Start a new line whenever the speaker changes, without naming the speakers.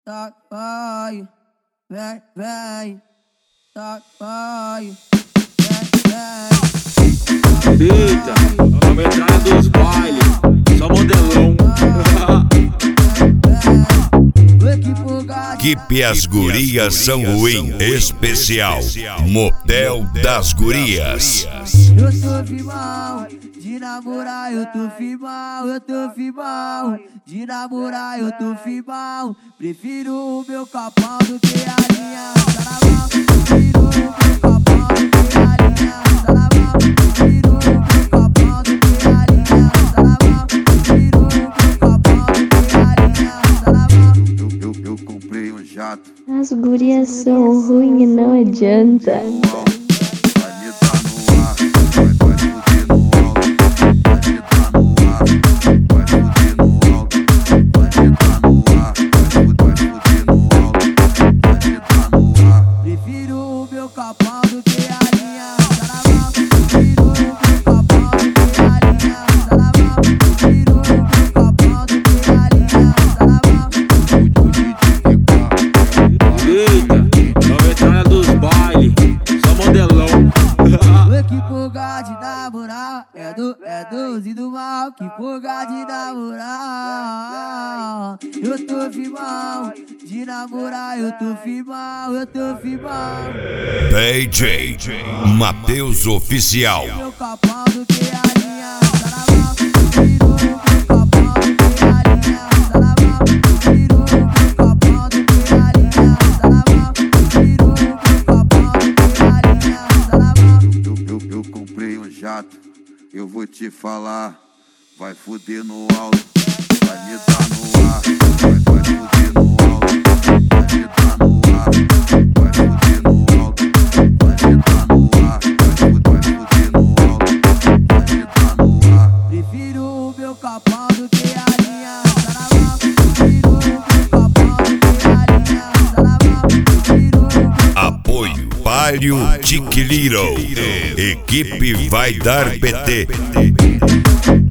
tá, vai, vem, tá, vai, vem.
Eita, a metralha dos bailes, só modelão.
Que as gurias são ruim, especial Motel das Gurias.
Eu tô firmão, de namorar eu tô firmão, de namorar eu tô firmão. Prefiro o meu capão do que a linha saravão. Prefiro o meu capão do que a linha saravão. Prefiro o meu capão do que a linha saravão. Prefiro o meu capão do que a linha saravão.
Eu comprei um jato.
As gurias são ruins, não adianta.
Prefiro o meu capão do que a linha saravão. Prefiro o meu capão do que a linha saravão. Prefiro o meu capão do que a linha saravão.
Eita, a metralha dos bailes, só modelão.
Que porra de namorar é doze do mal. Que porra de namorar. Eu tô firmão, de namorar eu tô firmão,
DJ Matheus Oficial.
Meu capão do que a linha saravão. Prefiro o meu capão do que a linha saravão. Prefiro o meu capão do que a linha saravão. Prefiro o meu capão do que a linha saravão.
Eu comprei um jato. Eu vou te falar. Vai fuder no alto. Vai me dar no ar. Vai fuder no alto. Vai me dar no ar. Vai fuder no alto. Vai me dar no ar. Vai fuder no alto. Vai me dar no ar.
Prefiro o meu capão do que a linha saravão. Prefiro o meu capão do que a linha saravão. Prefiro o meu
Apoio Palio Tic Little. Equipe vai dar PT.